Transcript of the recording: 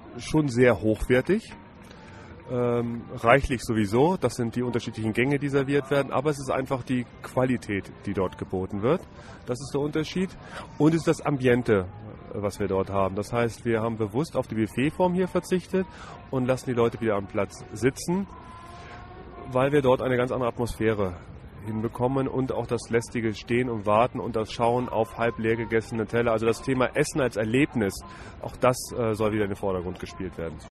schon sehr hochwertig. Reichlich sowieso, das sind die unterschiedlichen Gänge, die serviert werden, aber es ist einfach die Qualität, die dort geboten wird. Das ist der Unterschied. Und es ist das Ambiente, was wir dort haben. Das heißt, wir haben bewusst auf die Buffetform hier verzichtet und lassen die Leute wieder am Platz sitzen, weil wir dort eine ganz andere Atmosphäre hinbekommen und auch das lästige Stehen und Warten und das Schauen auf halb leer gegessene Teller. Also das Thema Essen als Erlebnis, auch das soll wieder in den Vordergrund gespielt werden.